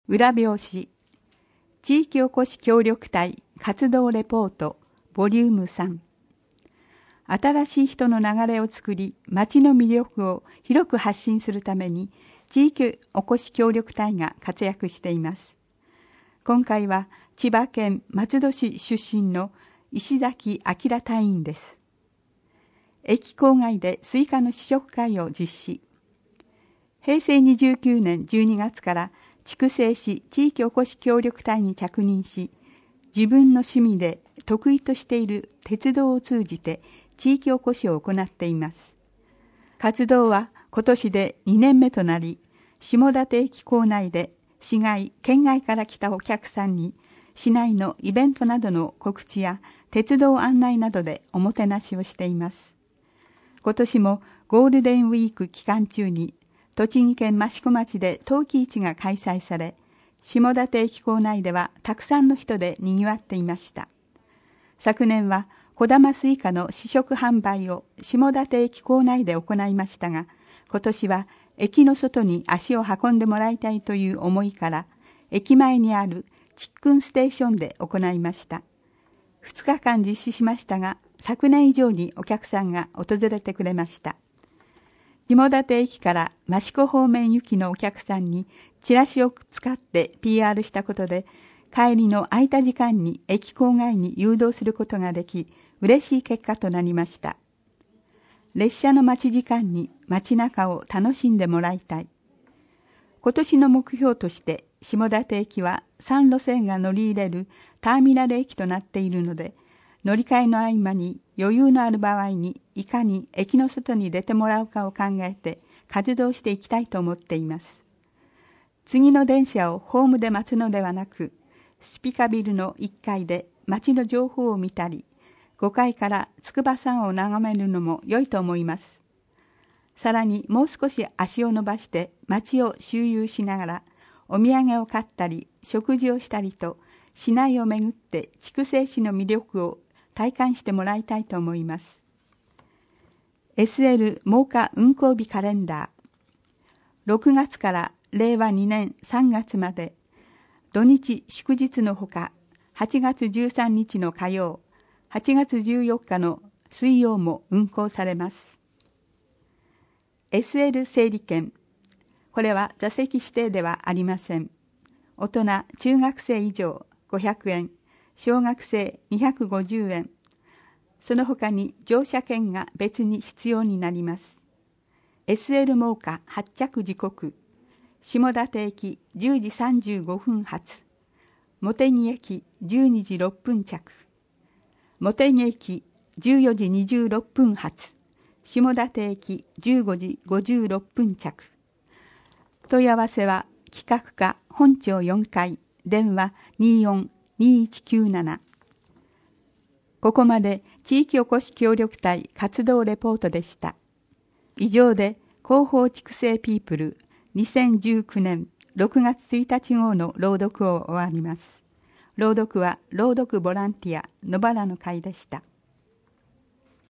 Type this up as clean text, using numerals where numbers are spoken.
裏表紙地域おこし協力隊活動レポートボリューム3。新しい人の流れを作り、町の魅力を広く発信するために地域おこし協力隊が活躍しています。今回は千葉県松戸市出身の石崎明隊員です。駅構外でスイカの試食会を実施。平成29年12月から筑西市地域おこし協力隊に着任し、自分の趣味で得意としている鉄道を通じて地域おこしを行っています。活動は今年で2年目となり、下館駅構内で市外・県外から来たお客さんに市内のイベントなどの告知や鉄道案内などでおもてなしをしています。今年もゴールデンウィーク期間中に栃木県益子町で陶器市が開催され、下館駅構内ではたくさんの人で賑わっていました。昨年は小玉スイカの試食販売を下館駅構内で行いましたが、今年は駅の外に足を運んでもらいたいという思いから、駅前にあるちっくんステーションで行いました。2日間実施しましたが、昨年以上にお客さんが訪れてくれました。下館駅から益子方面行きのお客さんにチラシを使って PR したことで、帰りの空いた時間に駅構外に誘導することができ、嬉しい結果となりました。列車の待ち時間に街中を楽しんでもらいたい。今年の目標として下館駅は3路線が乗り入れるターミナル駅となっているので、乗り換えの合間に余裕のある場合にいかに駅の外に出てもらうかを考えて活動していきたいと思っています。次の電車をホームで待つのではなく、スピカビルの1階で街の情報を見たり、5階から筑波山を眺めるのも良いと思います。さらにもう少し足を伸ばして街を周遊しながら、お土産を買ったり食事をしたりと、市内を巡って筑西市の魅力を体感してもらいたいと思います。SL 真岡運行日カレンダー。6月から令和2年3月まで、土日祝日のほか、8月13日の火曜、8月14日の水曜も運行されます。SL 整理券。これは座席指定ではありません。大人・中学生以上500円、小学生250円。その他に乗車券が別に必要になります。SL 真岡発着時刻。下館駅10時35分発。茂木駅12時6分着。茂木駅14時26分発。下館駅15時56分着。問い合わせは企画課本庁4階、電話24-2197。ここまで地域おこし協力隊活動レポートでした。以上で広報筑西ピープル2019年6月1日号の朗読を終わります。朗読は朗読ボランティア野原の会でした。